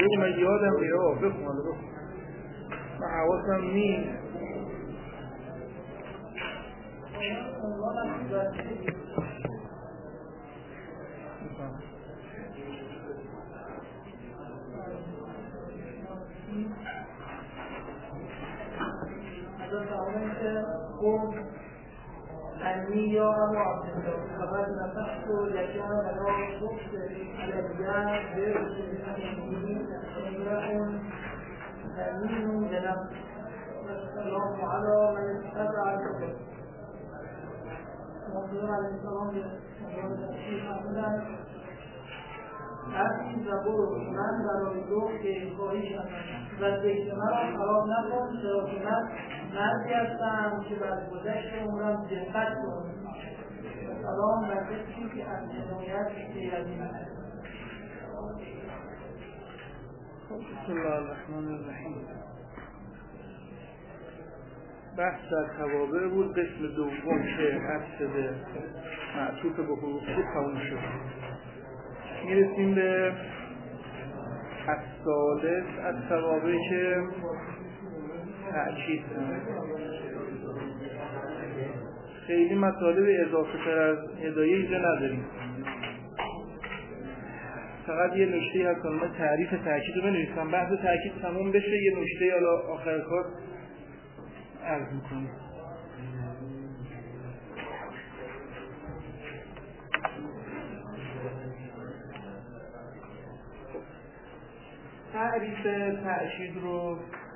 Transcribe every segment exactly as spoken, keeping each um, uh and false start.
بگی من یادم بیاد بخون حالا بخون من حواسم نیست. انی یا اما عبدالله فقط نفخت و یکم برای خفت علیه برسی امرأون امین جنب والسلام علی من اتبع الهدى. محمد علیه السلام به عنوان تشریف آوردن هرچی زبور من برای دو که خواهی شدم و ذکر مرا خراب نکن چرا که من مردی هستم که بر گذشت عمرم دقت کنم. سلام بر کسی که از جنایت بی‌عظیم است. بسم الله الرحمن الرحیم. بحث در توابع بود. قسم دوم که عطف به معطوف به حروف بود تموم شد. میرسیم به الثالث از توابع که تأکید خیلی مطالب اضافه تر از هدایه اینجا نداریم. فقط یه نکته هست من تعریف تأکید رو بنویسم بعد تأکید تموم بشه یه نکته حالا آخر کار عرض میکنیم. تعریف تأکید رو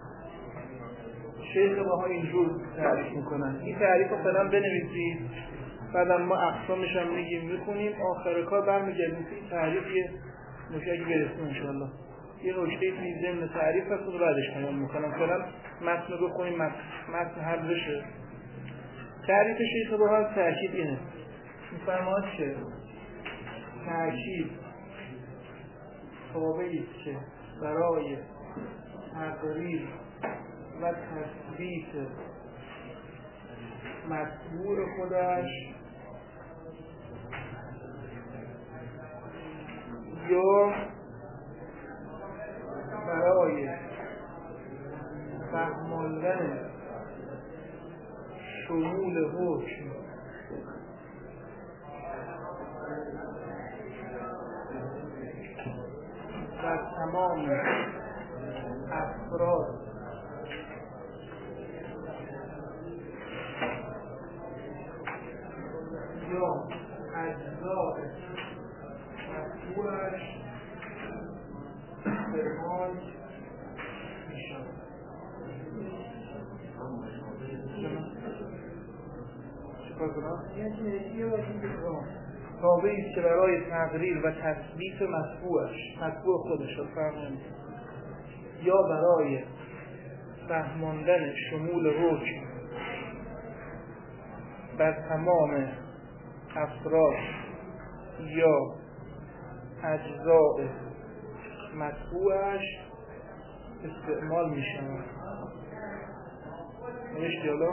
شیخ باها اینجور تعریف میکنن. این تعریف رو فعلا بنویسید بعدا ما اقسامش هم میگیم میخونیم آخر کار برمیگردیم که این تعریف یه نکته اگه برسیم انشاءالله یه نکته توی ضمن تعریف هست رو بعدش بیان میکنم. فعلا متن رو بخونیم متن حل بشه. تعریف شیخ باها تأکید اینه میفرماد که تأکید توابعی است که برای تقریر و تثبیت مطبوع خودش یا برای فهماندن شمول حکم در تمام افراد یا اجزاء مطبوعش استعمال میشود. چیکار کنم؟ تابعی است که برای تقریر و تثبیت مطبوعش مطبوع خودش رو فهمید یا برای فهماندن شمول حکم بر تمام افراد یا اجزاء مطبوعش استعمال می شود. نوشتی حالا؟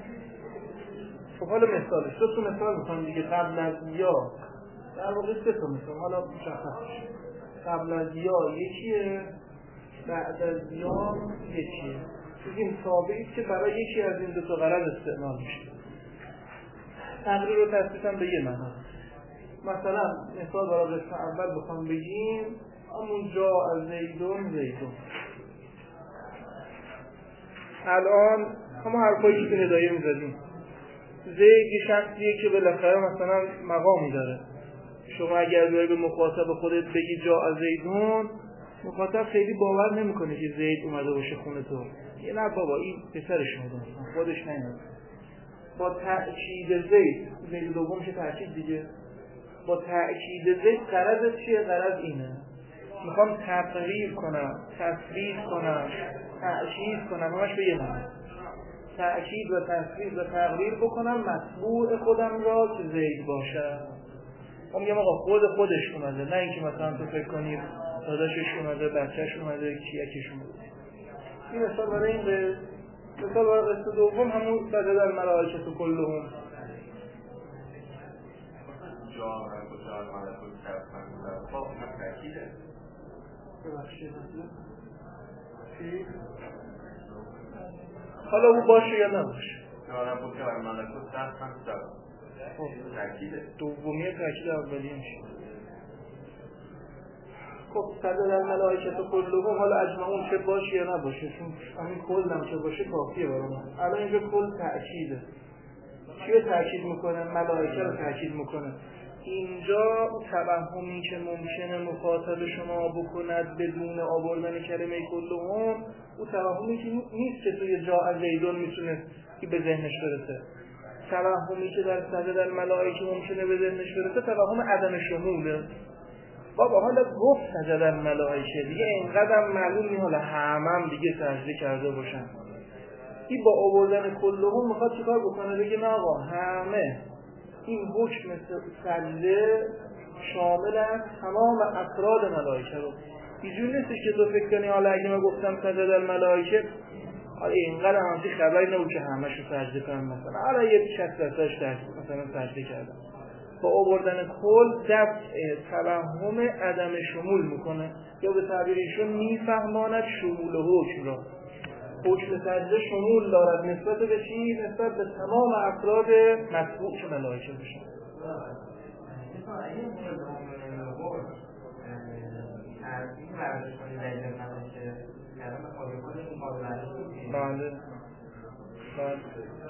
خب حالا مثالش دو تا مثال میکنم دیگه. قبل از یا در واقع سه تا مثال حالا مشخصش. قبل از یا یکیه بعد از یا یکیه. بگیم تابعی است که برای یکی از این دو تا غرض استعمال میشه. تقریر رو تثبیتاً به یه معنی. مثلا مثال برای قسم اول بخوام بگیم همون جا از زیدون زیدون. الان همون حرفایی که هدایه میزدیم زید یه شخصیه که بالاخره مثلا مقامی داره. شما اگر بیایی به مخاطب خودت بگی جا از زیدون مخاطب خیلی باور نمیکنه که زید اومده باشه خونه تو. یه نه بابا این پسرش اومده خودش نیومده. با تأکید زید زید دوم چه تأکید دیگه. با تأکید زید غرض چیه؟ غرض اینه میخوام تقریر کنم تثبیت کنم تأکید کنم همش به یه معنی. تأکید و تثبیت و تقریر بکنم مطبوع خودم را که زید باشه. ما میگم آقا خود خودش اومده نه اینکه مثلا تو فکر کنی داداشش اومده بچهش اومده کیکش اومده. این مثال برای این به مثال برای قصه دوم همون بده در ملائکه تو کلهم ببخشید حالا او باشه یا نباشه دارم بود که بر ملکوت سخت هم دارم دومی تاکید اولیه میشه. خب صدر الملائکه کلهم، حالا اجمعون چه باشه یا نباشه، چون همین کل هم چه باشه کافیه برای ما. الان اینجا کل تأکیده. چیه تأکید میکنه؟ ملائکه رو تأکید میکنه. اینجا توهمی که ممکنه مخاطب شما بکند بدون آوردن کلمه کلهم، او توهمی که نیست که توی جاء زیدون میتونه که به ذهنش برسه. توهمی که در صدد الملائکه ممکنه به ذهنش برسه توهم عدم شموله. بابا حالا گفت سجد الملائکه دیگه اینقدر معلوم نیست حالا همه هم دیگه سجده کرده باشن. این با آوردن کلهم میخواد چیکار بکنه؟ بگه نه آقا همه این حکم سجده شامل است تمام افراد ملائکه رو. اینجوری نیستش که تو فکر کنی حالا اگه من گفتم سجد الملائکه حالا اینقدر همچی خبری نبود که همه شو سجده کنن، مثلا حالا یه شصت درصدش مثلا سجده کردن. با آوردن کل دفع توهم عدم شمول میکنه، یا به تعبیر ایشون میفهماند شمول حکم را. حکم سجده شمول دارد نسبت به چی؟ نسبت به تمام افراد مطبوع که ملائکه بشن. بله بله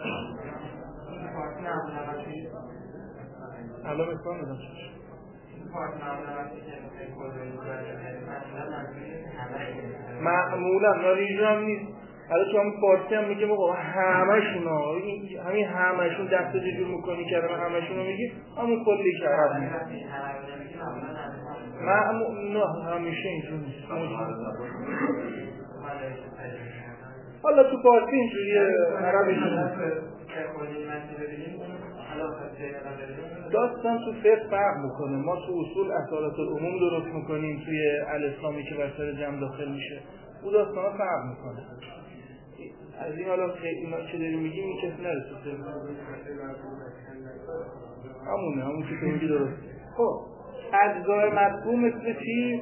الان مثلا میدم چیش معمولا ناریجو هم نیست. حالا تو همون فارسی هم میگه بابا همشون ها، همین همشون دسته جور میکنی کردم همشون رو میگی همون کلی کردم معمول نه همیشه اینجور نیست. حالا تو فارسی اینجوریه، عربیشون داستان تو فقه فرق میکنه. ما تو اصول اصالت العموم درست میکنیم توی الاسلامی که بر سر جمع داخل میشه، او داستان ها فرق میکنه. از این حالا اینا چه داریم میگیم این کسی نرسیده همونه همون که تو میگی درست. خب اجزای مطبوع مثل چی؟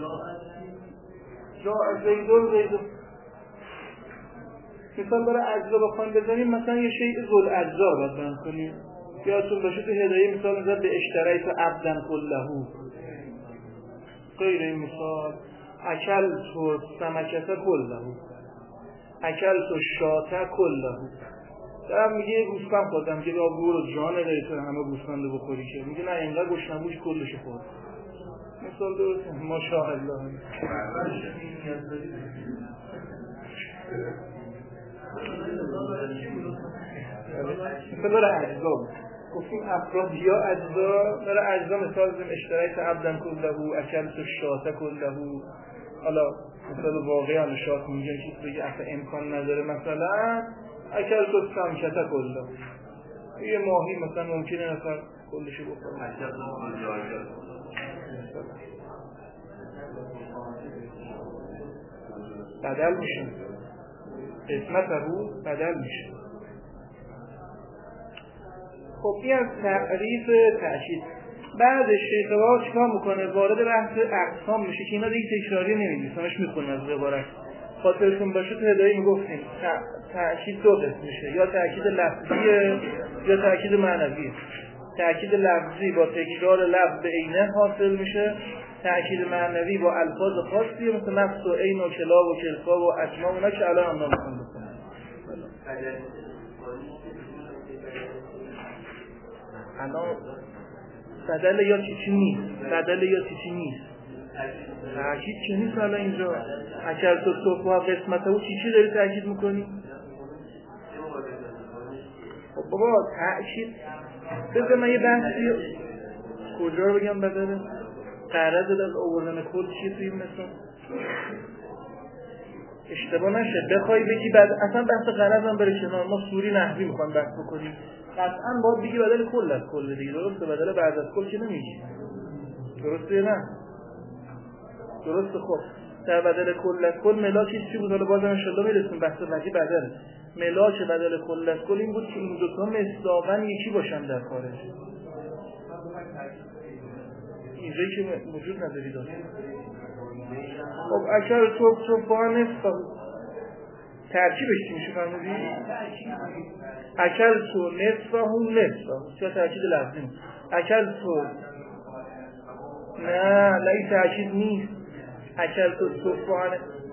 جا زیدون زیدون مثال برای اجزا بخوایم بزنیم، مثلا یه شیء ذل اجزا باید بیان کنیم. یادتون باشه تو هدایه مثال میزد به اشتریت عبدن کلهو، غیر این مثال اکل تو سمکت کلهو، اکل تو شاته کلهو. درم میگه گوسفند خوردم، میگه آبرو رو جانه داری تو همه گوسفند رو بخوری که؟ میگه نه اینقدر گشنموش کلشو خورد. مثال درسته؟ ماشاءالله. مثل برای اجزا بود گفتیم افراد یا اجزا. برای اجزا مثال بزنیم اشتریت عبدن کلهو، اکل تو شاته کلهو. حالا مثال واقعی حالا شاک میگن که بگه اصلا امکان نداره، مثلا اکل تو سمکته کلهو، یه ماهی مثلا ممکنه نفر کلشو بخوره. بدل میشه قسمت رو بدل میشه. خب این از تعریف تأکید. بعد شیخ ها چیکار میکنه؟ وارد بحث اقسام میشه که اینا دیگه تکراری نمیدیسمش میخونم از عبارت. خاطرتون باشه تو هدایه میگفتیم تأکید دو قسم میشه، یا تأکید لفظیه یا تأکید معنویه. تأکید لفظی با تکرار لفظ به عینه حاصل میشه، تأکید معنوی با الفاظ خاصی مثل نفس و عین و کلاب و کلفا و اجماع اونا که الان هم نمیخوام بکنم. الان بدل یا چی چی نیست، بدل یا چی چی نیست، تأکید چی نیست. الان اینجا اکل تو صفحه و قسمته و چی چی داری تأکید میکنی؟ خب بابا تأکید بذار من یه بحثی کجا رو بگم بدله؟ قرض از آوردن کل چیه توی این مثلا؟ اشتباه نشه بخوای بگی بعد اصلا بحث قرض هم بره کنار، ما سوری نحوی میخوام بحث بکنیم، قطعا باید بگی بدل کل از کل دیگه، درسته؟ بدل بعد از کل که نمیگی، درسته نه؟ درسته. خب در بدل کل از کل ملاکش چی بود؟ حالا بازم انشالله میرسیم بحث بعدی بدل. ملاک بدل کل از کل این بود که این دوتا مصداقاً یکی باشن در خارج. اینجایی که وجود نداری داره خب اکل تو تو با نصفه ترکیبش چی میشه فرمودی؟ اکل تو نصفه هم نصفه چه ترکیب لفظی؟ اکل تو نه لئی ترکیب نیست. اکل تو توفان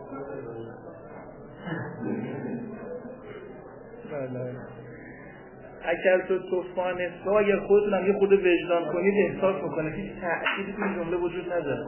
اکل تو توفان نصفه اگر خودتونم یه خود وجدان کنید احساس میکنید هیچ تأکیدی توی جمله وجود نداره.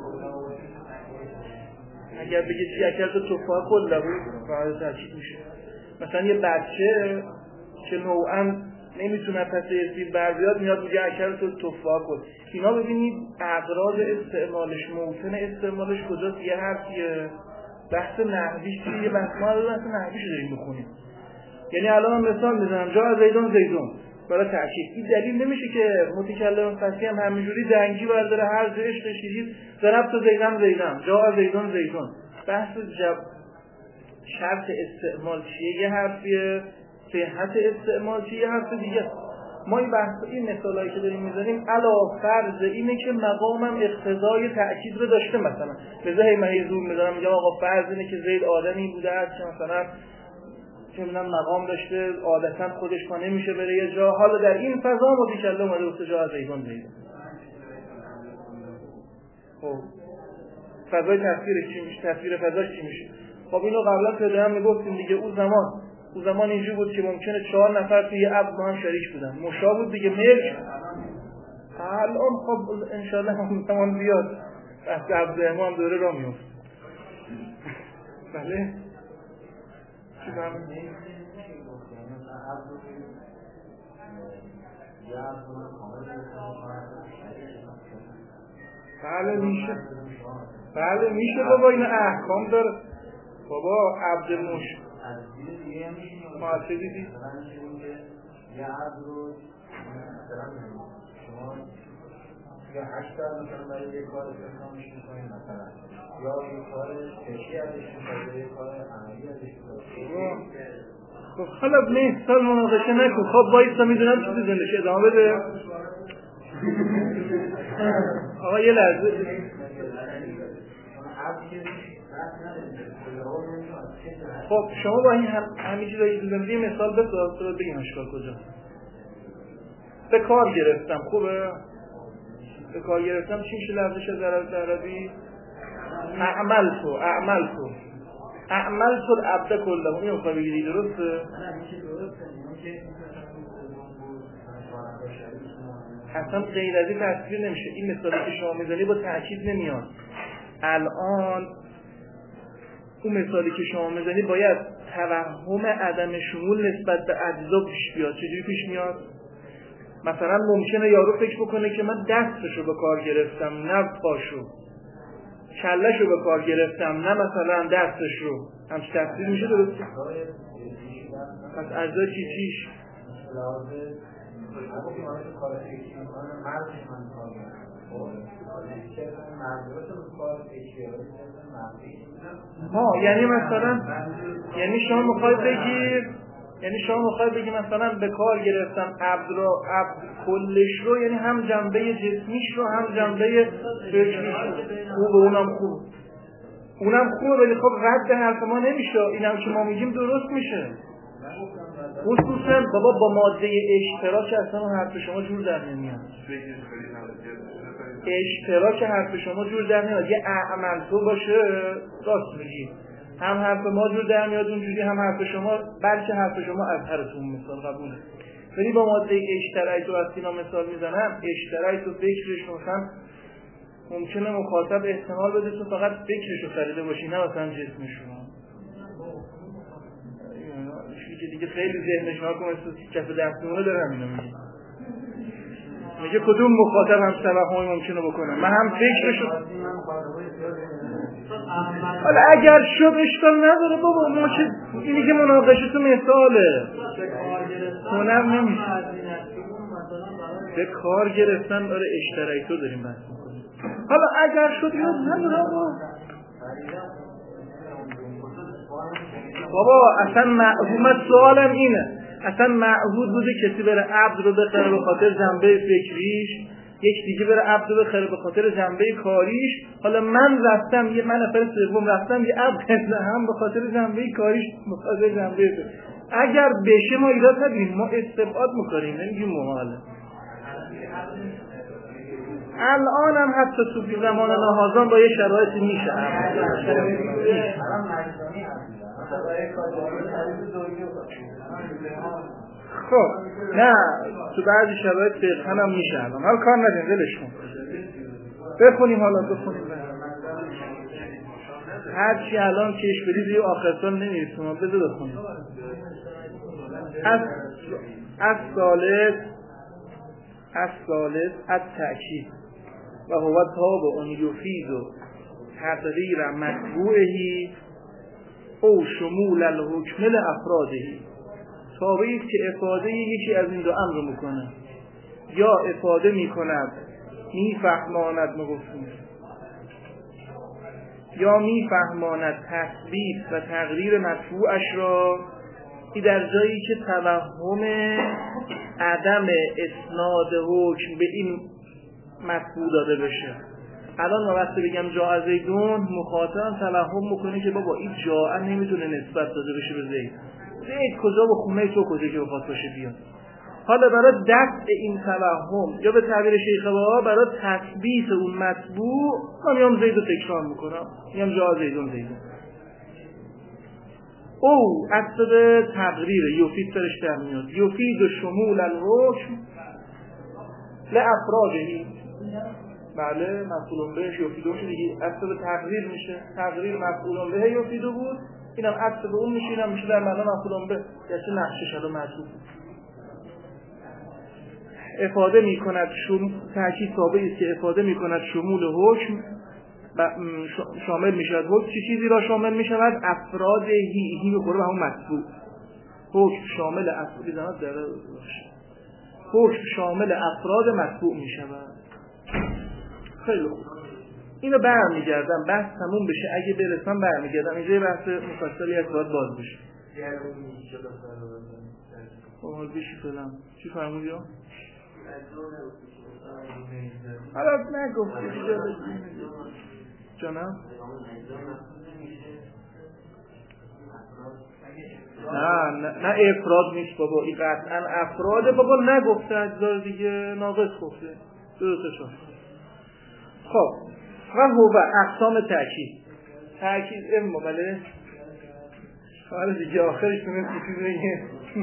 اگر بگید چی اکل تو توفان کل بود فقط تأکید میشه. مثلا یه بچه که نوعا نمیتونه پس اسمی بر بیاد میاد میگه اکل تو توفان کن. اینا ببینید اغراض استعمالش موطن استعمالش کجاست؟ یه حرفیه بحث نحویش چیه؟ یه بحث ما رو بحث نحویش داریم بخونیم. یعنی الان مثال میزنم جا زیدون زیدون برای تأکید. این دلیل نمیشه که متکلم فصیح هم همینجوری دنگی برداره هر جا عشق شیرید ضرب تو زیدن زیدن جا زیدون زیدون. بحث جب شرط استعمال چیه؟ یه حرفیه صحت استعمال چیه؟ یه حرف دیگه. ما این بحث این مثالایی که داریم میزنیم علا فرض اینه که مقامم اقتضای تأکید رو داشته. مثلا لذا هی من هی زور میذارم میگم آقا فرض اینه که زید آدمی بوده است که مثلا چه میدونم مقام داشته عادتا خودش پا نمیشه بره یه جا. حالا در این فضا متکلم اومده گفته جا زیدان زیدان. خب فضای تفسیرش چی میشه؟ تفسیر فضاش چی میشه؟ خب اینو قبلا پیدا هم میگفتیم دیگه. اون زمان اون زمان اینجوری بود که ممکنه چهار نفر توی یه عبد با هم شریک بودن. مشا بود دیگه ملک. الان خب انشالله هم تمام بیاد بحث عبد ما هم دوره را میفت. بله چی برمون؟ بله میشه. بله میشه بابا این احکام داره. بابا عبد موش معاصی دیدی؟ یه عبد رو مثلا شما یا هشت تا مثلا برای یه کار استخدامش میکنید مثلا یا یه کار کشی ازش میکنید یه کار عملی ازش میکنید. خب حالا مثال مناقشه نکن. خب بایستا میدونم چیزی زندش ادامه بده. آقا یه لحظه خب شما با این هم همین چیزایی که زندگی مثال بساز تو بگیم اشکال کجا. به کار گرفتم. خوبه به کار گرفتم چی میشه لفظش در عربی؟ اعمل تو اعمل تو اعمل تو العبد کله. اینو میخوای بگیری درسته؟ اصلا غیر از این تصویر نمیشه. این مثالی که شما میزنی با تأکید نمیاد. الان اون مثالی که شما میزنی باید توهم عدم شمول نسبت به اجزا پیش بیاد. چجوری پیش میاد؟ مثلا ممکنه یارو فکر بکنه که من دستشو به کار گرفتم نه پاشو، کلهشو به کار گرفتم نه مثلا دستشو. همچه تفسیر میشه درسته؟ پس اجزا چی چیش؟ ها یعنی مثلا یعنی شما میخواید بگیر یعنی شما میخواید بگی مثلا به کار گرفتم عبد رو عبد کلش رو، یعنی هم جنبه جسمیش رو هم جنبه فکریش رو. خوبه اونم خوب اونم خوبه ولی خب رد حرف ما نمیشه. اینم که ما میگیم درست میشه. خصوصا بابا با ماده اشتراک اصلا حرف شما جور در نمیاد. اشتراک حرف شما جور در نمیاد. یه اعمل تو باشه راست میگی هم حرف ما جور در میاد اونجوری هم حرف شما، بلکه حرف شما از هرتون مثال قبوله. ولی با ماده اشتراک تو از اینا مثال میزنم اشتراک تو فکرش مثلا ممکنه مخاطب احتمال بده تو فقط فکرشو خریده باشی نه مثلا جسمشو. که دیگه خیلی ذهنش ناکن مثل کف دستمونه دارم اینو میگه میگه کدوم مخاطب هم توهمی ممکنه بکنه. من هم فکرشو حالا اگر شد اشکال نداره بابا. ما که اینی که مناقشه تو مثاله هنر نمیشه. به کار گرفتن داره اشتراکی تو داریم بحث میکنیم. حالا اگر شد یاد نداره بابا بابا اصلا معهومت سوالم اینه اصلا معهود بوده کسی بره عبد رو بخره به خاطر جنبه فکریش یک دیگه بره عبد بخره به خاطر جنبه کاریش، حالا من رفتم یه من نفر سوم رفتم یه عبد هم به خاطر جنبه کاریش به خاطر جنبه ده. اگر بشه ما ایراد نداریم، ما استبعاد میکنیم، نمیگیم محاله. الان هم حتی تو زمان نهازان با یه شرایطی میشه خب نه تو بعضی شرایط فقهن هم میشه. الان حالا کار ندیم دلش کن بخونیم، حالا بخونیم هرچی الان کش بریزی آخر سال نمیرسیم، ما بذار بخونیم. از از ثالث از ثالث از تأکید و هو تابع اون یفید و تقریر مطبوعهی او شمول الحکم لافرادهی. تابعی که افاده یکی از این دو امر میکنه، یا افاده میکند میفهماند مگفتیم یا میفهماند تثبیت و تقریر مطبوعش را، این در جایی که توهم عدم اسناد حکم به این مطبوع داده بشه. الان ما وقتی بگم جاء زیدون، مخاطب توهم میکنه که بابا این جاء نمیتونه نسبت داده بشه به زید. زید کجا و خونه تو کجا که بخواد باشه بیاد. حالا برای دفع این توهم یا به تعبیر شیخ بابا برای تثبیت اون مطبوع من میام زید رو تکرار میکنم، میام جاء زیدون زیدون. او اصل تقریره یفید سرش در میاد، یفید و شمول الحکم لافرادهی. بله مفعول بهش یفیدو میشه دیگه، اصل تقریر میشه، تقریر مفعول به یفیدو بود، اینم اصل به اون میشه، اینم میشه در معنا مفعول به، یعنی نقشه شده مطلوب افاده میکند. شم... تاکید تابعی است که افاده میکند شمول حکم و شامل میشود. حکم چه چیزی را شامل میشود؟ افراد هی هی میخوره به همون مطبوع. حکم شامل افراد زمان داره حکم شامل افراد مطبوع میشود. خیلی خوب، اینو برمیگردم بحث تموم بشه، اگه برسم برمیگردم اینجا بحث مفصلی از باید باز بشه. حال بشی فلان چی فرمودی ها؟ حالا نگفتی دیگه جانم؟ نه نه نه افراد نیست بابا، این قطعا افراده بابا، نگفته اجزار دیگه ناقص گفته درستشون. خب و هو اقسام تأکید تأکید اما بله حالا دیگه آخرش تونست چیز بگه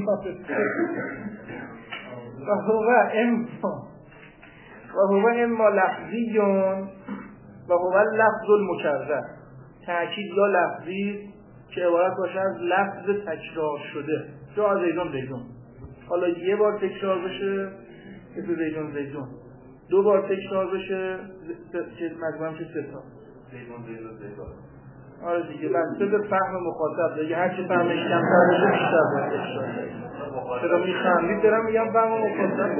و هو اما و هو اما لفظیون و هو لفظ المکرر. تأکید یا لفظی که عبارت باشه از لفظ تکرار شده، جا زیدون زیدون، حالا یه بار تکرار بشه مثل زیدون زیدون، دو بار تکرار بشه که مجموعه چه سه تا زیدون زیدون زیدون. آره دیگه بسته به فهم مخاطب دیگه، هر چی فهمش کمتر بشه بیشتر باید تکرار. چرا میخندید دارم میگم فهم مخاطب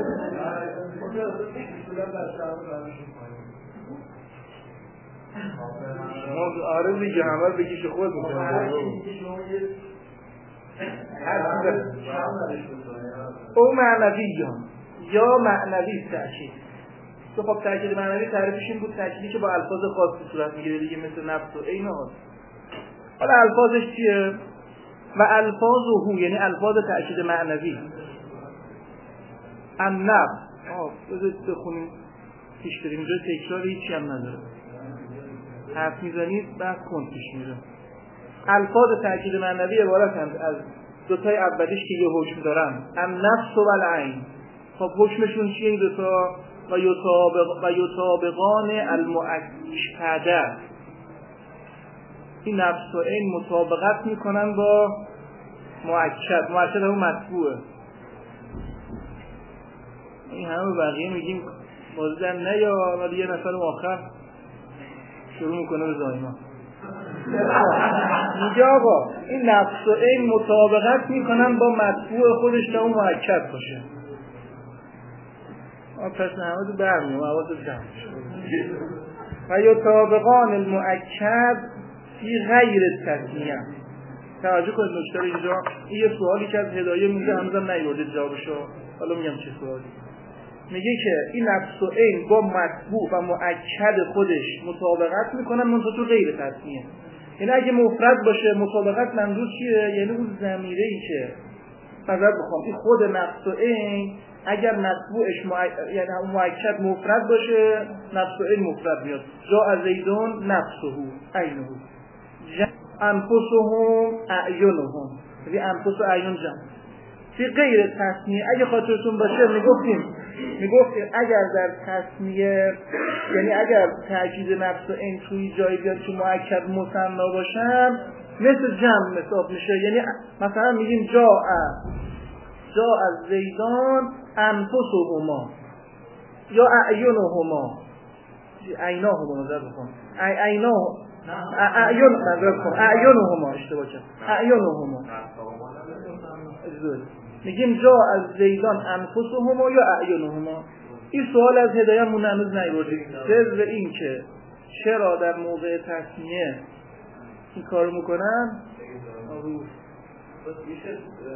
آره دیگه همه بگیش خود میکنه. او معنویان یا معنوی تأکید. تو خب تأکید معنوی تعریفش این بود تأکیدی که با الفاظ خاصی صورت میگیره دیگه، مثل نفس و عین و هاست. حالا الفاظش چیه؟ و الفاظه یعنی الفاظ تأکید معنوی. النفس آه بذارید بخونیم پیش بریم، اینجا تکرار هیچی هم نداره، حرف میزنید بحث کن پیش میره. الفاظ تأکید معنوی عبارتند از دوتای اولیش که یه حکم دارن، النفس و العین. خب حکمشون چیه این دوتا؟ و یطابق و یطابقان المؤکده. این نفس و عین مطابقت میکنن با مؤکد. مؤکد همون مطبوعه. این همه بقیه میگیم بازدن نه یا ولی یه نفر آخر شروع میکنه به زایمان میگه آقا این نفس و عین مطابقت میکنن با مطبوع خودش تا اون مؤکد باشه. پس نمازو برمیم و عوض جمع و یطابقان المؤکد فی غیر تسمیه. توجه کنید نکته اینجا، این یه سوالی که از هدایه میگه هنوزم نیورده جوابشو، حالا میگم چه سوالی. میگه که این نفس و عین با مطبوع و مؤکد خودش مطابقت میکنن منتها تو غیر تسمیه. یعنی اگه مفرد باشه مطابقت منظور چیه؟ یعنی اون ضمیره ای که مثلا بخوام این خود نفس و عین اگر مطبوعش مع... یعنی مؤکد مفرد باشه نفس و عین مفرد میاد. جاء زیدون نفسه عینه انفسهم اعینهم، یعنی انفس و اعین جمع. فی غیر تسمیه اگه خاطرتون باشه میگفتیم میگفتیم اگر در تسمیه یعنی اگر تاکید نفس و عین توی جایی بیاد که مؤکد مثنی باشن مثل جمع حساب میشه. یعنی مثلا میگیم جاء جاء از زیدان انفسهما یا اعینهما عیناهما نظر بکن عیناه اعین نظر بکن اعینهما اشتباه کردم اعینهما میگیم جا از زیدان انفسهما یا اعینهما. این سوال از هدایه‌مون هنوز نیوردیم. سر این که چرا در موقع تسمیه این کارو میکنن روز میشه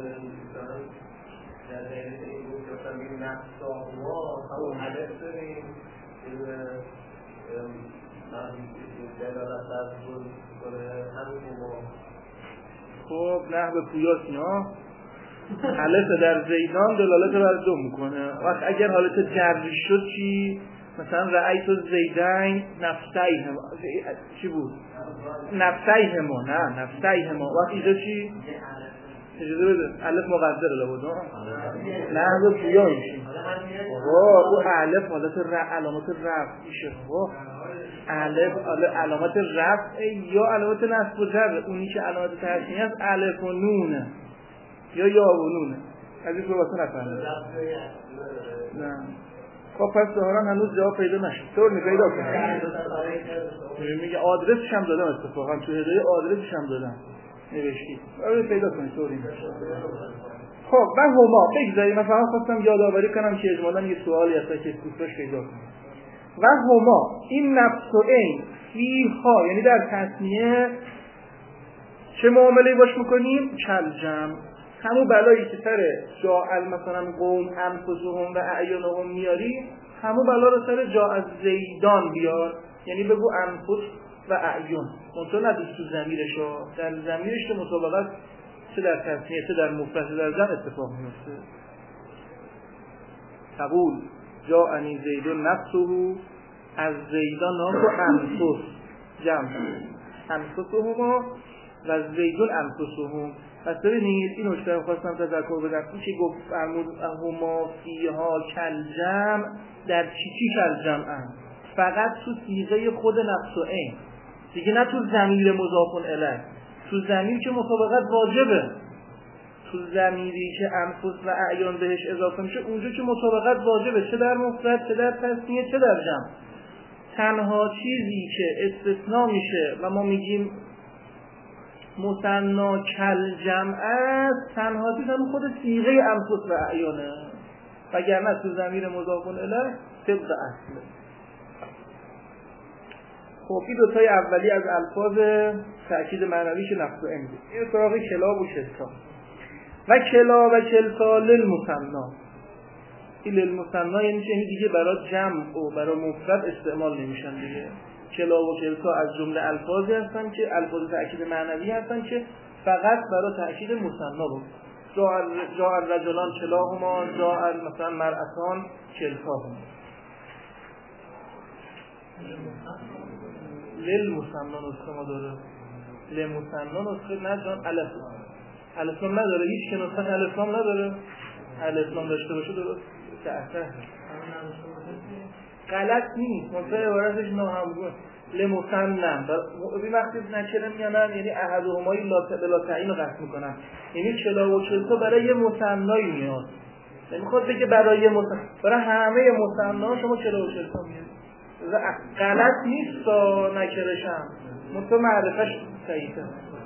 در دلیل این بود که مثلا میگیم نفس آقا همون عدد داریم دلالت از بود کنه همون ما. خب نحو پویاس اینا الف در زیدان دلالت بر دو میکنه. وقت اگر حالت جری شد چی؟ مثلا رأیت زیدین نفسیهما چی بود؟ نفسیهما نه نفسیهما. وقت اینجا چی؟ اجازه بده الف مقدر لابد نحو پویا میشه. آقا او الف حالت علامت رفع میشه. آقا الف علامت رفع یا علامت نصب و جر. اونی که علامت تسمیه است الف و نونه یا یا و نونه. از این صحبت نفهمید. نه خب پس ظاهرا هنوز جواب پیدا نشد. طور می پیدا کنم. میگه آدرسش هم دادم اتفاقا تو هدایه آدرسش هم دادم نوشتی. آره پیدا کنید طوری. خب و هما بگذاریم. مثلا خواستم یادآوری کنم که اجمالاً یه سوالی هست که دوستاش پیدا کنم. و هما این نفس و عین فیها یعنی در تسمیه چه معامله باش میکنیم؟ کل جمع. همون بلایی که سر جاء مثلا قوم انفسهم و اعینهم میاری همون بلا رو سر جاء زیدان بیار. یعنی بگو انفس و اعین منطقه ندوست تو ضمیرش ها. در ضمیرش که مطابقت چه در تسمیه چه در مفرد در جمع اتفاق میفته. تقول جاءنی زیدون نفسه از زیدان نام تو انفس جمع انفسهما و زیدون انفسهم. پس ببینید این نکته رو خواستم تذکر بدم. این که گفت فرمود هما فیها کل جمع در چی چی کل جمعن؟ فقط تو صیغه خود نفس و عین دیگه، نه تو ضمیر مضاف الیه. تو ضمیر که مطابقت واجبه، تو ضمیری که انفس و اعیان بهش اضافه میشه اونجا که مطابقت واجبه، چه در مفرد چه در تثنیه چه در جمع. تنها چیزی که استثناء میشه و ما میگیم مثنا کل جمع است تنها چیز هم خود صیغه انفس و اعیانه، وگرنه تو ضمیر مضاف الیه طبق اصله. خب این دوتای اولی از الفاظ تأکید معنوی که نفس و عین بود. این سراغ کلاب و کلتا و کلا و کلتا للمثنا. این للمثنا یعنی چه دیگه برای جمع و برای مفرد استعمال نمیشن دیگه. کلا و کلتا از جمله الفاظی هستن که الفاظ تأکید معنوی هستن که فقط برای تأکید مثنا بود. جاء الرجلان کلاهما، جاء مثلا مرأتان کلتاهما. للمثنا نسخه ما داره. للمثنا نسخه نه جان الف. الف لام نداره، هیچ که نسخه الف لام نداره. الف لام داشته باشه درست صحیح. غلط نیست، منتها عبارتش ناهمگون. لمثنا این وقتی نکره میانن یعنی احدهما لا بلا تعیین قصد میکنن، یعنی کلا و کلتا برای یه مثنایی میاد. نمیخواد بگه برای یه مثنا، برای همه مثنا شما کلا و کلتا میاد. غلط نیست تا نکرشم منطقه معرفش صحیحه.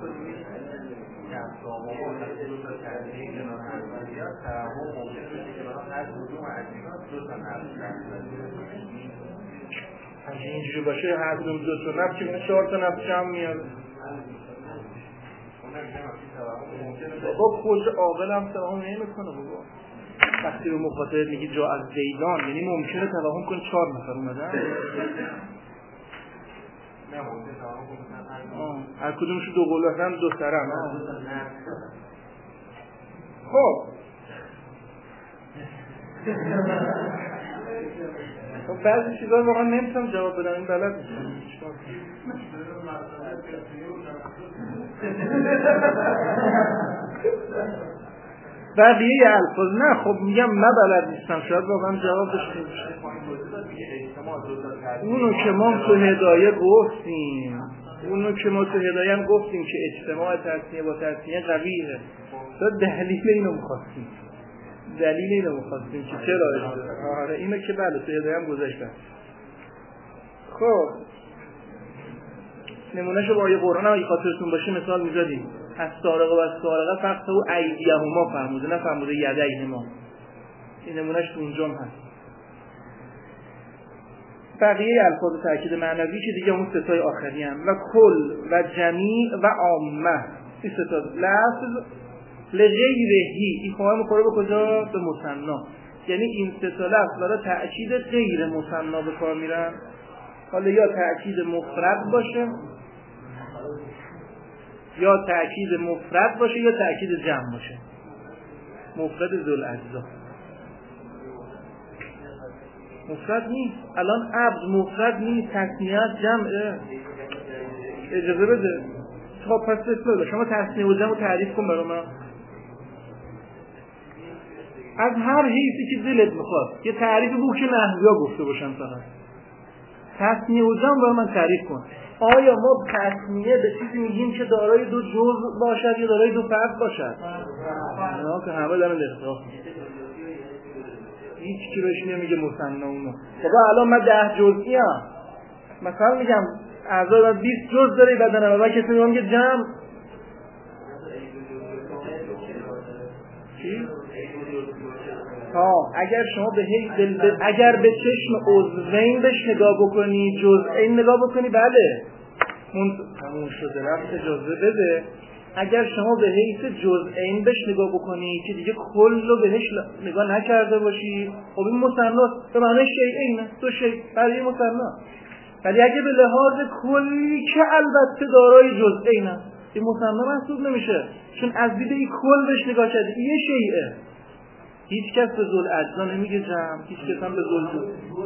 اگه اینجوری باشه هر دوم دو تا نفس که میشه چهار تا نفس جمع میاره. بابا کجا عاقل هم تمام نمیکنه بابا. وقتی به مخاطب میگی جا از زیدان یعنی ممکنه توهم کنه چهار نفر اومدن؟ نه ممکنه توهم کنه آه هر کدومشو دو قول بزنن دو سرم. خب خب بعضی چیزا واقعا نمیتونم جواب بدم، این بلد نیستم. بقیه الفاظ نه خب میگم من بلد نیستم، شاید واقعا جواب داشته باشه. اونو که ما تو هدایه گفتیم اونو که ما تو هدایه هم گفتیم که اجتماع تسنیه با تسنیه قویه. تو دلیل اینو میخواستیم دلیل اینو میخواستیم که چرا اجتماع. آره اینو که بله تو هدایه هم گذاشتم. خب نمونهشو با آیه قرآن هم اگه خاطرتون باشه مثال میزدیم. از سارقه و از سارقه فقط او ایدیهما فرموده نه فرموده یدیهما. این نمونهش تو اونجا هم هست. بقیه الفاظ تأکید معنوی که دیگه اون ستای آخری هم و کل و جمیع و عامه این ستا لفظ لغیرهی این خواهی مخوره به کجا؟ به مثنا. یعنی این ستا لفظ برای تأکید غیر مثنا به کار میرن. حالا یا تأکید مفرد باشه یا تأکید مفرد باشه یا تأکید جمع باشه. مفرد ذل اجزا مفرد نیست. الان عبد مفرد نیست، تثنیه جمعه. اجازه بده. خب پس بسم شما تثنیه و جمع تعریف کن برای من از هر حیثی که دلت میخواد. یه تعریف بو که نحویا گفته باشن فقط. تثنیه و جمع برای من تعریف کن. آیا ما تثنیه به چیزی میگیم که دارای دو جزء باشد یا دارای دو فرد باشد؟ نه که همه دارن اختلاف هیچ کی بهش نمیگه مثنا اونو. خب الان من ده جزئی ام مثلا میگم اعضا بیست جزء داره بدن من، کسی میگه جمع چی؟ ها اگر شما به هی دل اگر به چشم عضوین بهش نگاه بکنی جزئین نگاه بکنی بله اون تموم شده رفت اجازه بده. اگر شما به حیث جزئین بهش نگاه بکنی که دیگه کل رو بهش نگاه نکرده باشی خب این مثنا به معنی شیئینه دو شیء برای مثنا. ولی اگه به لحاظ کلی که البته دارای جزئینه این مثنا محسوب نمیشه چون از دید این کل بهش نگاه کرده یه شیئه. هیچ کس به ذل اجزا نمیگه جمع، هیچ کس هم به ذل جزء.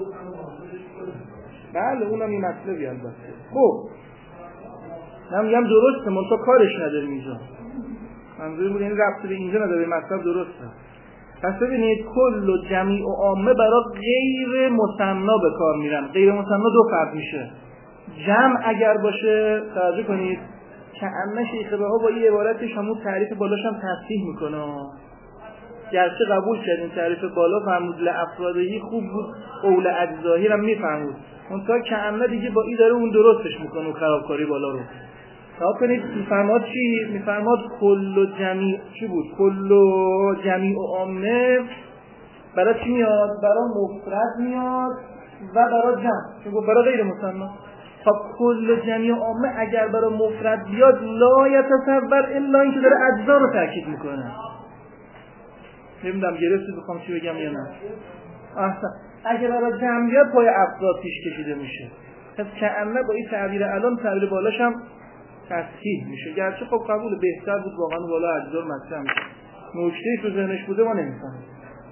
بله اونم این مطلبی البته. خب من میگم درسته من تو کارش نداریم اینجا. منظور بود این ربط به اینجا نداره مطلب درسته. پس ببینید کل و جمیع و عامه برای غیر مثنا به کار میرن. غیر مثنا دو فرد میشه. جمع اگر باشه توجه کنید که عمه شیخ بها با این عبارتش همون تعریف بالاش هم تصحیح میکنه. گرچه قبول کردیم تعریف بالا فرمود لافرادهی خوب بود قول اجزاهی هم میفهمود اون تا که عمه دیگه با این داره اون درستش میکنه و خرابکاری بالا رو. تا کنید میفرماد چی؟ میفرماد کل و جمیع چی بود؟ کل و جمیع و عامه برای چی میاد؟ برای مفرد میاد و برای جمع. چون برای غیر مثنا. خب کل و جمیع و عامه اگر برای مفرد بیاد لا یتصور الا اینکه داره اجزا رو تاکید میکنه. نمیدونم گرفتی بخوام چی بگم یا نه. احسن. اگر برای جمع بیاد پای افراد پیش کشیده میشه. پس کأنه با این تعبیر الان تعبیر بالاش هم تصحیح میشه. گرچه خب قبول بهتر بود واقعا بالا اجزا رو مطرح میشه. نکته‌ای تو ذهنش بوده ما نمیفهمیم.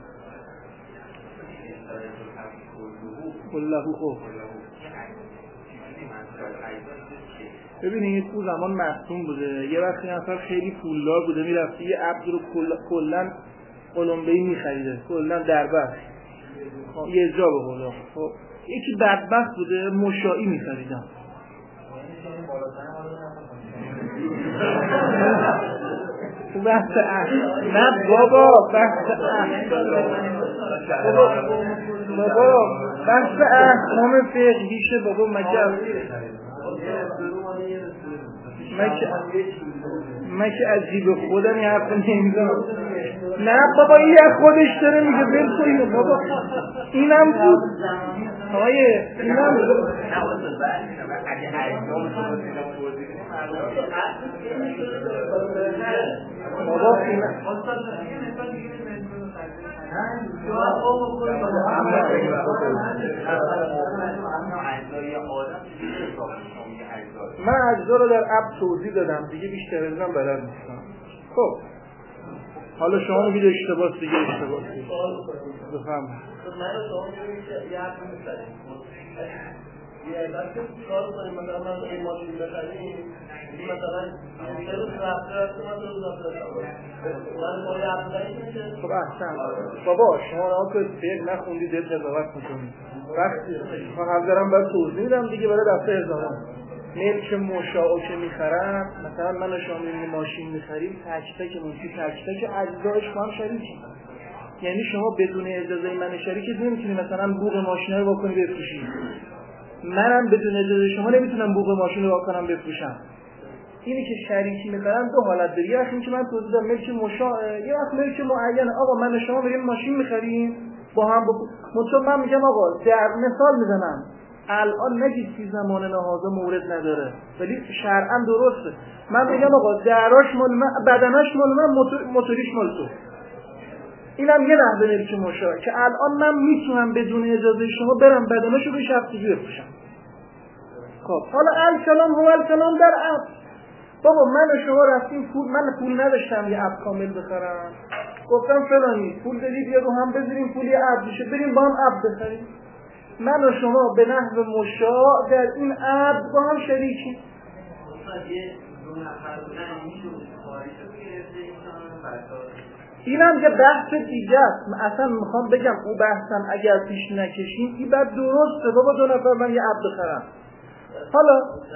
کله خوب. ببینید اون زمان مصدوم بوده. یه وقتی نفر خیلی پولدار بوده میرفته یه عبد رو کلا قلمبه‌ای می‌خریده. کلا دربست. یه جا به قول. خب یکی بدبخت بوده مشائی می‌خریدن. بحث احکام نه بابا بحث احکام بابا بحث احکام فقهیشه بابا مگه مگه مگه عجیب خودم این حرف نمیزنم. نه بابا این از خودش داره میگه بل کنیم بابا اینم بود آیه اینم بابا من اجزا رو در اب توضیح دادم دیگه، بیشتر از من بلد نیستم. خب حالا شما میگید اشتباه دیگه اشتباه دیگه بفهم. من شما میگید که یه حرف می‌زنید یه وقتی کار کنیم مثلا من این ماشین بخریم مثلا یه روز رفته رفته من روز رفته رفته من با یه اپلایی میشه. خب احسن بابا شما را که فیل نخوندید دل قضاوت میکنید. وقتی من دارم باید توضیح میدم دیگه برای دفعه هزارم. ملک مشاعو که میخرم مثلا من و شما این ماشین میخریم تک تک منتی تک تک اجزایش با هم شریکیم. یعنی شما بدون اجازه من شریک نمیتونی مثلا بوق ماشین رو بکنی بفروشی. منم بدون اجازه شما نمیتونم بوق ماشین رو بکنم بفروشم. اینی که شریکی می‌خرن دو حالت داره. یه وقتی که من توضیح دادم ملک مشاع، یه وقت ملک معینه. آقا من و شما بریم ماشین می‌خریم با هم با مطلب من میگم آقا در مثال میزنم الان نگید که زمان نهازه مورد نداره ولی شرعاً درسته. من میگم آقا دراش مال من، بدنش مال من، موتوریش مال تو. اینم یه نحوه ملک مشاع که الان من میتونم بدون اجازه شما برم بدنشو به شخصی بفروشم. خب حالا الکلام هو الکلام در عقد. بابا من و شما رفتیم پول، من پول نداشتم یه عقد کامل بخرم، گفتم فلانی پول بدید یه رو هم بذاریم پول یه عقد بشه بریم با هم عقد بخریم. من و شما به نحو مشاع در این عقد با هم شریکیم. اینم یه بحث دیگه است. من اصلا میخوام بگم او بحثم اگر پیش نکشیم این بعد درسته بابا دو نفر من یه عقد بخرم. حالا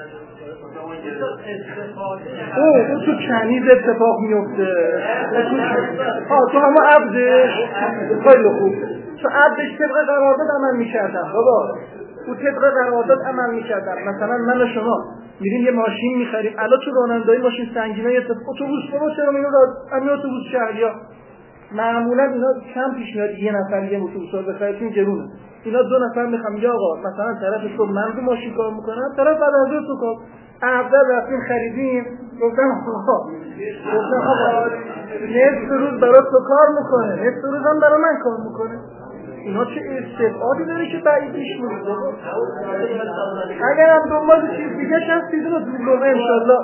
او اون تو کنیز اتفاق میفته. ها تو همه عبدش خیلی خوب تو عبدش طبق قرارداد عمل میکردم بابا، او طبق قرارداد عمل میکردم. مثلا من و شما میریم یه ماشین میخریم، الان تو رانندگی ماشین سنگینه یه اتوبوس بابا چرا میریم همین اتوبوس شهریا معمولا اینا کم پیش میاد یه نفر یه اتوبوس رو بخره چون گرونه. اینا دو نفر میخوام میگه آقا مثلا طرف تو من رو ماشین کار میکنم طرف بعد از تو کار اول رفتیم خریدیم گفتم آقا گفتم آقا نصف روز برای تو کار میکنه نصف روز هم برای من کار میکنه. اینا چه استفاده داره که بعید پیش میاد. اگر هم دنبال چیز دیگه هستید رو دوباره انشالله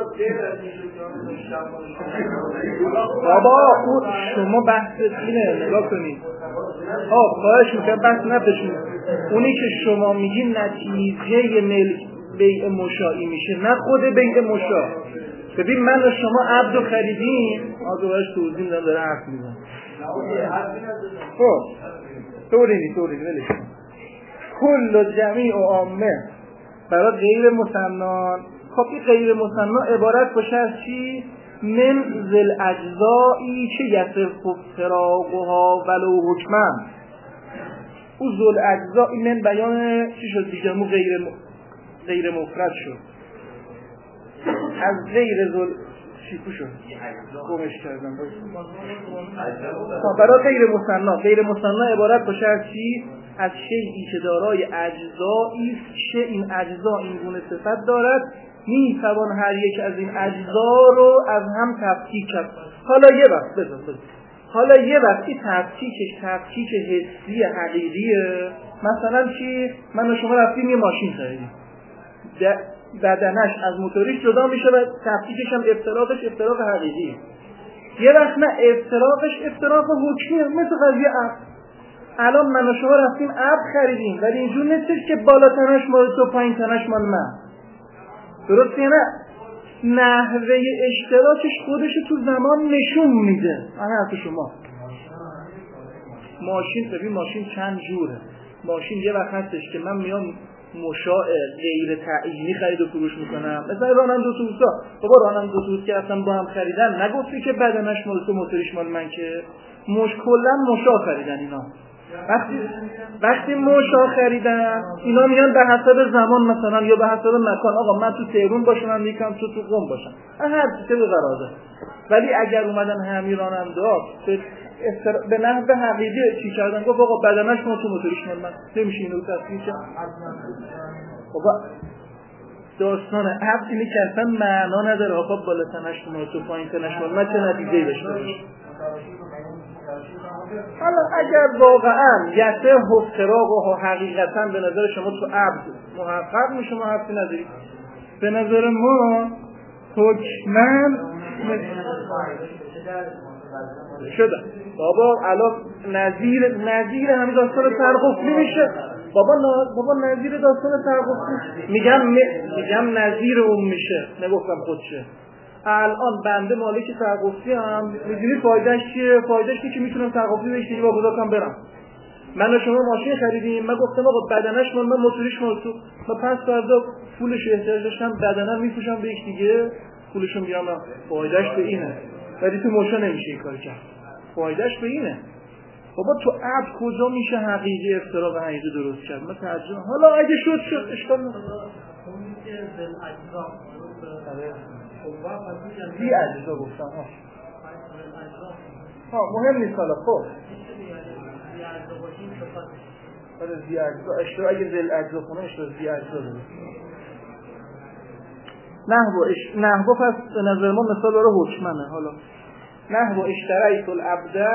بابا خود شما بحث اینه نگاه کنید. آه خواهش میکنم بحث نپشید. اونی که شما میگین نتیجه ملک بیع مشاعی میشه نه خود بیع مشاع. ببین من و شما عبد رو خریدیم آقا باش توضیح میدم داره حرف میزنه. خب طوری طوری ولش کل و جمیع و عامه برای غیر مسنان. خب این غیر مسنان عبارت باشه از چی؟ من ذل اجزایی که یصف فراغها ولو حکمن. او ذل اجزایی من بیان چی شد دیگه؟ مو غیر م... غیر مفرد شد از غیر ذل چی شد گمش کردم. برای غیر مسنا غیر مسنا عبارت باشه از چی؟ از شیئی که دارای اجزایی است که این اجزا این گونه صفت دارد می توان هر یک از این اجزا رو از هم تفکیک کرد. حالا یه وقت بذار بذار حالا یه وقت این تفکیکش تفکیک حسی حقیقیه. مثلا چی؟ من و شما رفتیم یه ماشین خریدیم بدنش از موتوریش جدا میشه و تفکیکش هم افتراقش افتراق حقیقیه. یه وقت نه افتراقش افتراق حکمیه مثل قضیه عقد. الان من و شما رفتیم عقد خریدیم ولی اینجور نیستش که بالا تنش مال تو پایین تنش مال من. درسته نه؟ نحوه اشتراکش خودش تو زمان نشون میده. آن حرف شما ماشین ببین ماشین چند جوره. ماشین یه وقت هستش که من میام مشاع غیر تعیینی خرید و فروش میکنم مثلا راننده اتوبوسا. بابا راننده اتوبوس که اصلا با هم خریدن نگفتی که بدنش مال تو موتوریش مال من که مش کلا مشاع خریدن. اینا وقتی وقتی مشاع خریدن اینا میان به حسب زمان مثلا یا به حسب مکان آقا من تو تهران باشم من میگم تو تو قم باشم هر چیزی به قرارداد. ولی اگر اومدن همین راننده به استر... به نحو حقیقی چی کردن گفت آقا بدنش ما تو موتوریش مال من نمیشه اینو تصدیق کرد. بابا داستان عقد اینه که اصلا معنا نداره آقا بالا تنش مال تو پایین تنش مال من چه نتیجه‌ای داشته باشه. حالا اگر واقعا یسه افتراق و حقیقتا به نظر شما تو عبد محقق میشه ما حرفی نداریم. به نظر ما حکمن شده بابا الان نظیر نظیر همین داستان سرقفلی میشه بابا نا... بابا نظیر داستان سرقفلی میگم م... میگم نظیر اون میشه نگفتم خودشه. الان بنده مالک سرقفلی هم میدونی فایدهش چیه؟ فایدهش که میتونم سرقفلی بهش دیگه با بزاکم برم. من و شما ماشین خریدیم، من گفتم آقا بدنش من من موتوریش موتور من پس فردا پولش احتیاج داشتم بدنم میفروشم به یک دیگه پولشو میگیرم. فایدهش به اینه ولی تو موشا نمیشه این کار کرد. فایدهش به اینه. بابا تو عبد کجا میشه حقیقی افتراق حقیقی درست کرد؟ من ترجمه حالا اگه شد شد اشکال نداره. اون که ذل اجزا زی اجزا گفتم ها ها مهم نیست حالا. خب آره زی اجزا اشترا اگه ذل اجزا خونه اشترا زی اجزا داره. نحو اش... نحو پس به نظر ما مثال داره حکمنه. حالا نحو اشتریت العبد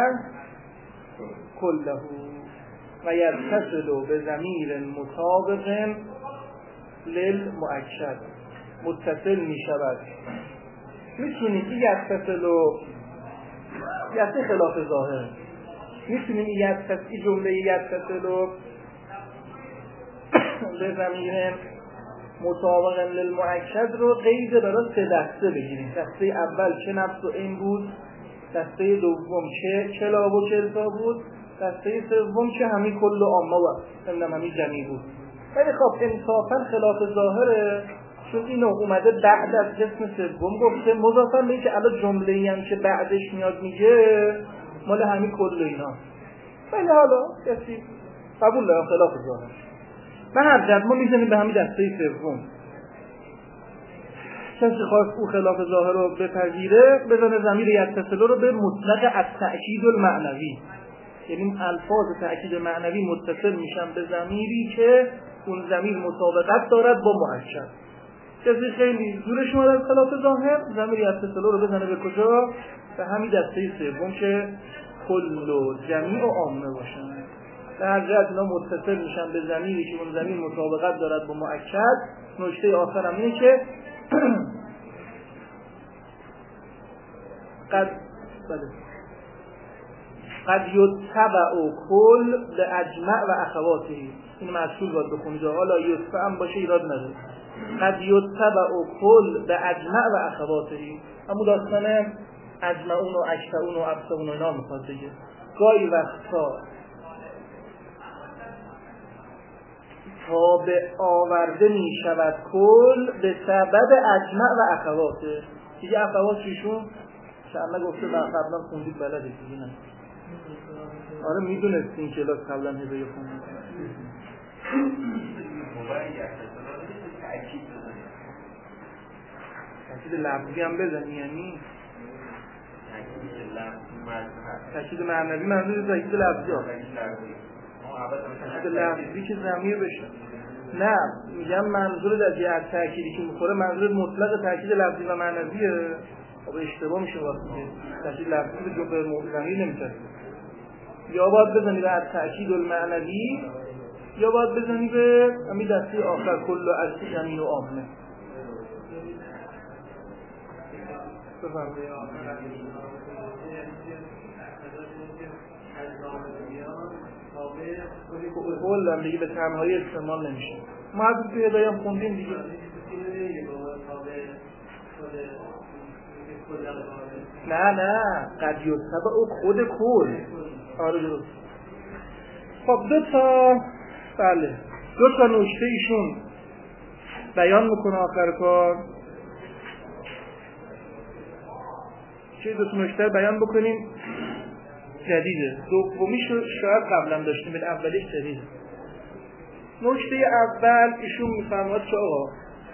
کله و یتصل به ضمیر مطابق للمؤکد متصل می شود. میتونیم این یتصل و یتصل خلاف ظاهر میتونیم این یتصل این جمله یتصل و به ضمیر مطابق للمؤکد رو قید برای سه دسته بگیریم. دسته اول چه نفس و این بود، دسته دوم چه کلاب و کلتا بود، دسته سوم چه همین کل و عامه و نمیدونم همین جمعی بود. ولی خب انصافا خلاف ظاهره چون اینو اومده بعد از قسم سوم گفته مضافاً به اینکه الان جمله‌ای هم که بعدش میاد میگه مال همین کل اینا. ولی حالا کسی قبول داره خلاف ظاهر. من هر جد ما میزنیم به همین دسته سوم. کسی خواست او خلاف ظاهر رو بپذیره بزنه ضمیر یتصل رو به مطلق التأکید المعنوی، یعنی الفاظ تأکید معنوی متصل میشن به ضمیری که اون ضمیر مطابقت دارد با مؤکد. کسی خیلی دورش اومد از خلاف ظاهر ضمیر یتصل رو بزنه به کجا؟ به همین دسته سوم که کل و جمیع و عامه باشن. در هر جهت اینا متصل میشن به ضمیری که اون ضمیر مطابقت دارد با مؤکد. نکته آخر هم اینه که قد بله قد یتبع کل به اجمع و اخواته. این مسئول باید بخونید. حالا یتبع هم باشه ایراد نداره. قد یتبع کل به اجمع و اخواته. همون داستان اجمعون و اکثرون و ابصرون و اینا میخواد بگه. گاهی وقتا تابع آورده می شود کل به سبب اجمع و اخواته. دیگه اخوات چیشون شما گفته قبلا خوندید بلده دیگه نه. آره میدونستین که کلاس قبلا هبه خوندید. تأکید لفظی هم بزنی یعنی تأکید معنوی منظور تأکید لفظی ها تأکید لفظی که ضمیر بشه. نه میگم منظور از یه تأکیدی که میخوره منظور مطلق تأکید لفظی و معنویه. خب اشتباه میشه واسه که تأکید لفظی به جمله ضمیر نمیشه. یا باید بزنی به تأکید المعنوی یا باید بزنی به همین دسته آخر کل و از جمعی و عامه. بفرمایید. کل هم دیگه به تنهایی استعمال نمیشه. ما از توی هدایم خوندیم دیگه. نه نه قد یتبع او خود کل. آره درست. خب دو تا بله دو تا نکته ایشون بیان میکنه آخر کار. چه دو تا نکته بیان بکنیم جدیده. دومیش رو شاید قبلا داشتیم ولی اولیش جدیده. نکته اول ایشون میفرماد که آقا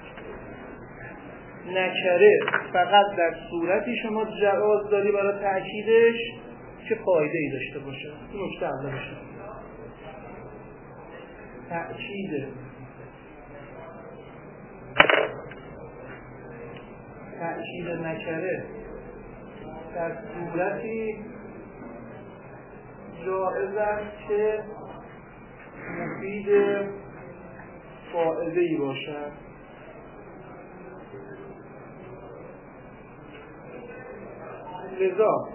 نکره فقط در صورتی شما جواز داری برای تأکیدش که فایده ای داشته باشه. این نکته اولش تأکید تأکید نکره در صورتی جائز است که مفید فائده‌ای باشد. لذا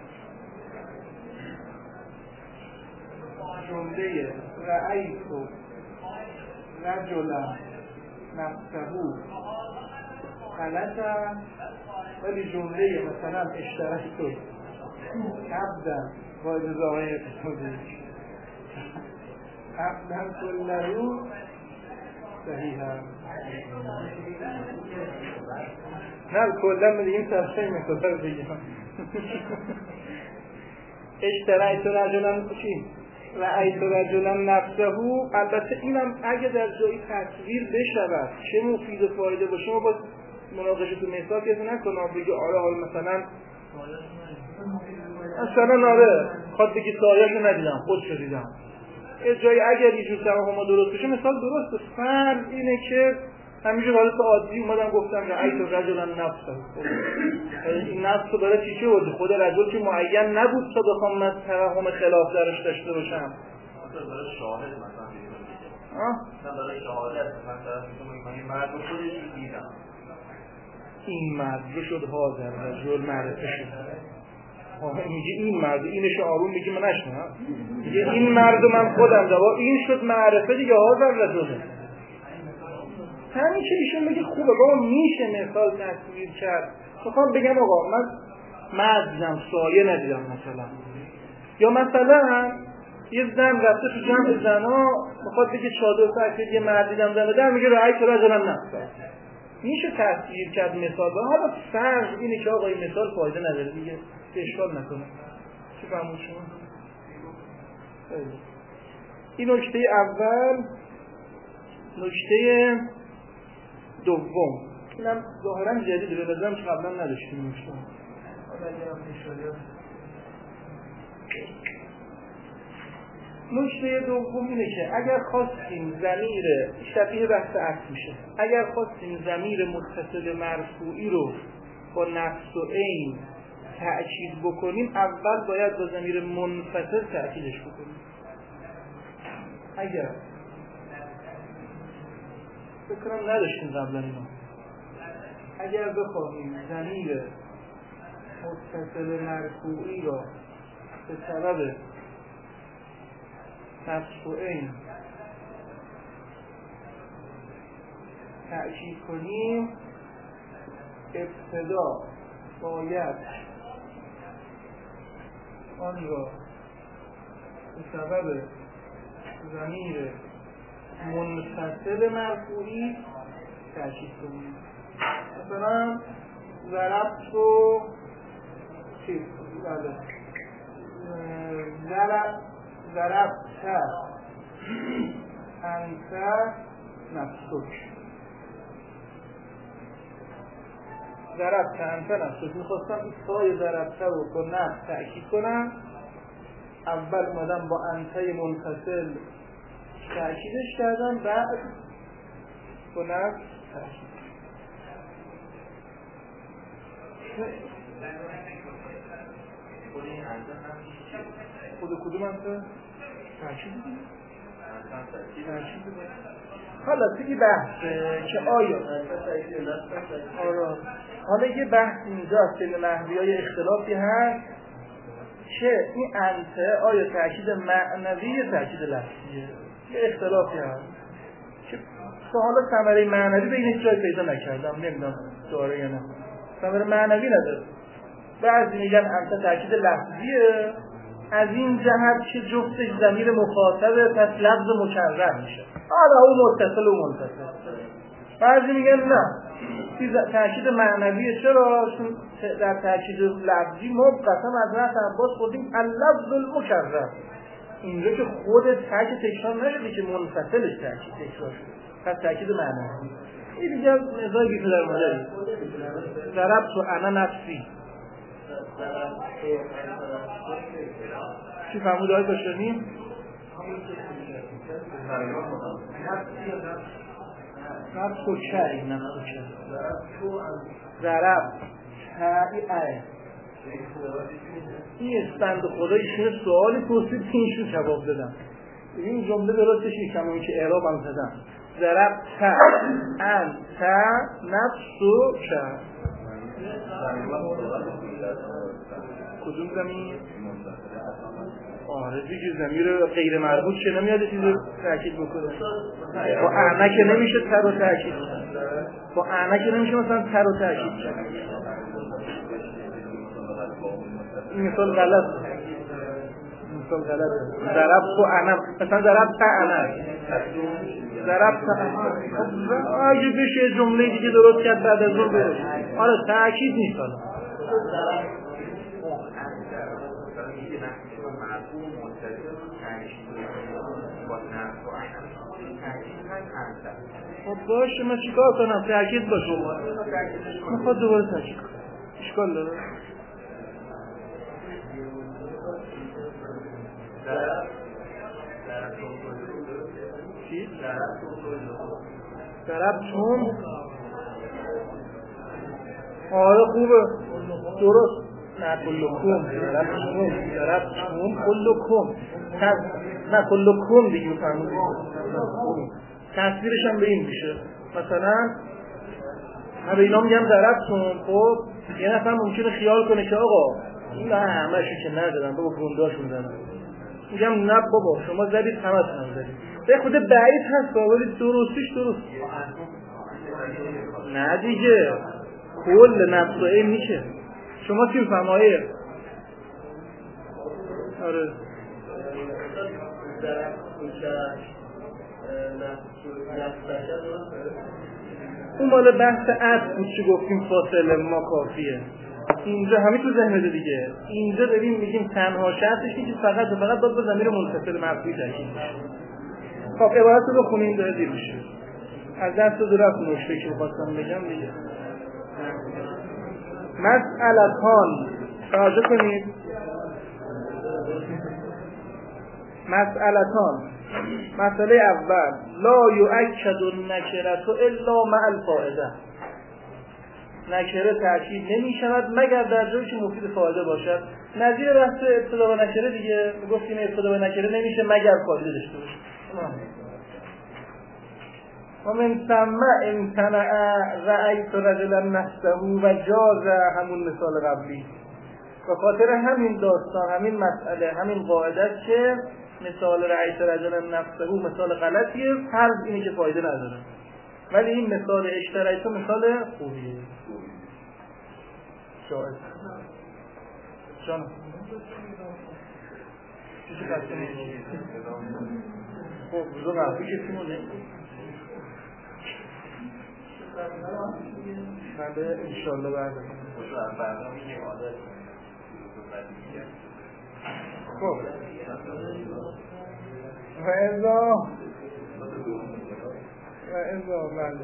جمله رأیت رجلا نفسه غلط، ولی جمله مثلا اشترکت عبدا با اجازه آقای اقتصادی عبدا کله صحیح هم نه کلا میگیم تفسیر مثال بگیم اشترکت رجلا چی؟ رأیت رجلا نفسه. البته اینم اگه در جایی تصویر بشود چه مفید و فایده باشه ما با مناقشه تو مثال کسی نکنم بگی آره حال مثلا مثلا آره خواهد بگی سایه‌شو ندیدم خودشو دیدم یه جایی اگر یه جور توهم درست بشه مثال درسته. فرض اینه که همینجور حالت عادی اومدم گفتم رأیت رجلا نفسه، این نفس رو برای چی چه بوده؟ خود رجل که معین نبود تا بخوام من توهم خلاف درش داشته باشم. برای شاهد مثلا نه برای شهادت مثلا این مرد رو خودش دیدم، این مرد رو شد حاضر رجل معرفه شد. میگه این مرد اینش آروم میگه من نشنم میگه این مرد من خودم دوا این شد معرفه دیگه حاضر رجله. همین که ایشون میگه خوبه بابا میشه مثال تصویر کرد. میخوام بگم آقا من مرد دیدم سایه ندیدم مثلا، یا مثلا یه زن رفته تو جمع زنا میخواد بگه چادر سرکت یه مرد دیدم زن در میگه رأی تو رجلم نفسه. میشه تصویر کرد مثال با حالا فرض اینه که آقا این مثال فایده نداره دیگه اشکال نکنه. چی فهمون شما؟ این نکته اول. نکته دوم اینم ظاهرا جدیده به نظرم قبلا نداشتیم نکته. نکته دوم اینه که اگر خواستیم ضمیر شبیه بحث اصل میشه اگر خواستیم ضمیر متصل مرفوعی رو با نفس و عین تأکید بکنیم اول باید با ضمیر منفصل تأکیدش بکنیم. اگر فکرم نداشتیم قبلا اینا اگر بخواهیم ضمیر متصل مرفوعی را به سبب نفس و عین تأکید کنیم ابتدا باید آن را به سبب ضمیر منفصل مرفوعی تأکید کنیم. مثلا ضربت و چیز بله ضربت انت نفسک ضربت انت نفسک میخواستم این سای ضربت رو با نفس تأکید کنم. اول اومدم با انته منفصل تأکیدش کردم بعد با نفس تأکید. خود کدوم انته؟ تأکید تأکید حالا توی بحثه که آیا آره حالا یه بحث اینجاست بین نحویای اختلافی هست که این انته آیا تأکید معنوی یا تأکید لفظیه. یه اختلافی هست که حالا ثمره معنوی به این هیچ جای پیدا نکردم نمیدونم داره یا نه. ثمره معنوی نداره. بعضی میگن انته تأکید لفظیه از این جهت که جفتش ضمیر مخاطبه پس لفظ مکرر میشه حالا اون متصل و منفصل. بعضی میگن نه تأکید معنویه. چرا؟ چون در تأکید لفظی ما قسم از رأس عباس خوردیم اللفظ المکرر اینجا که خود تأکید تکرار نشده که منفصلش تأکید تکرار شده پس تأکید معنوی. این دیگه نزاعی که در مورد ضربت و انا نفسی چی فهموده های کاشانی؟ نفس و چه این نفس و چه ضرب تایی ای این بنده خدا ایشون سوالی پرسید که ایشون جواب دادن. این جمله درستش کما این که اعراب هم زدن. ضربت انت نفسک. کدوم زمین؟ آره دیگه ضمیر غیر مربوط که نمیاد چیزی تاکید بکنه. با اعنا که نمیشه تر و تاکید. با اعنا که نمیشه مثلا تر و تاکید. این مثال غلط. مثال غلط. ضربت و اعنا مثلا ضربت اعنا. ضربت اعنا. اگه بشه جمله دیگه درست کرد بعد از اون بره. آره تاکید نیست حالا. خب باشه من چیکار کنم تاکید باشه میخواد دوباره تاکید اشکال داره چی؟ ضربتم آره خوبه درست نه کلکم ضربتم ضربتم کلکم نه کلکم دیگه فرمودید تصویرش هم به این میشه مثلا من به اینا میگم ضربتم خب یه نفر ممکنه خیال کنه که آقا این همه‌شو که ندارم بابا گنداشون زدن میگم نه بابا شما زدید همتون هم زدید به خود بعید هست ولی درستیش درست نه دیگه کل نفس و این میشه شما چی فهمایه آره اون مال بحث عطف بود که گفتیم فاصله ما کافیه اینجا همین تو ذهنه دیگه اینجا داریم میگیم تنها شرطش اینه که فقط و فقط باید با ضمیر منفصل مرفوعی تاکید بشه خب عبارت رو بخونیم داره دیر میشه از دست دو رفت نکته که بخواستم بگم دیگه مسئلتان توجه کنید مسئلتان مسئله اول لا یؤکد النکرة الا مع الفائده نکره تأکید نمی شود مگر در جایی که مفید فایده باشد نظیر بحث ابتدا و نکره دیگه گفتیم ابتدا و نکره نمیشه مگر فایده داشته باشه و من ثم امتنع رأیت رجلا نفسه و جاز همون مثال قبلی به خاطر همین داستان همین مسئله همین قاعده است که مثال رأیت رجلا نفسه مثال غلطیه فرض اینه که فایده نداره ولی این مثال اشترایت مثال خوبیه شاید جان چیزی قصد نیست خب روزا قبلی کسیمون نه بله انشالله بعد خب و ازا و ازا بله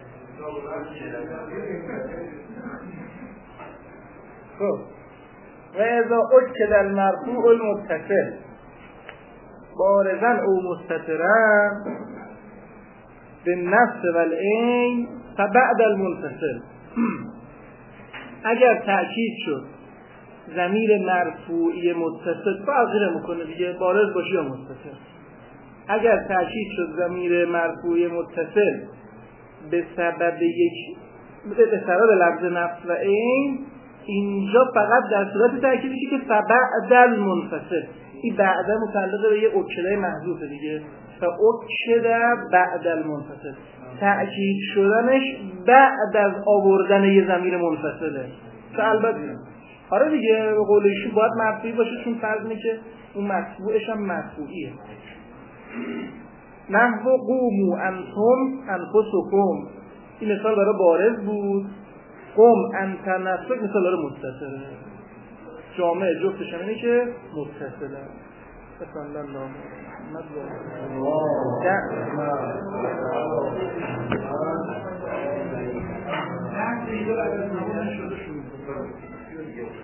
خب و ازا اکد المرفوع المتصل بارزن او مستترن به نفس و العین فبعد المنفصل اگر تأکید شد ضمیر مرفوعی متصل فرقی نمیکنه دیگه بارز باشه یا متصل اگر تأکید شد ضمیر مرفوعی متصل به سبب یک به سبب لفظ نفس و عین اینجا فقط در صورت تأکید میشه که فبعد المنفصل این بعد متعلق به یه اکده محذوفه دیگه فاکد بعد المنفصل تأکید شدنش بعد از آوردن یه ضمیر منفصله که البته آره دیگه به قول ایشون باید مرفوعی باشه چون فرض اینه که اون مرفوعش هم مرفوعیه نحو قوموا انتم انفسکم این مثال برای بارز بود قوم انت نفسک مثال برای متصله جامع جفتش هم اینه که متصله صلی الله محمد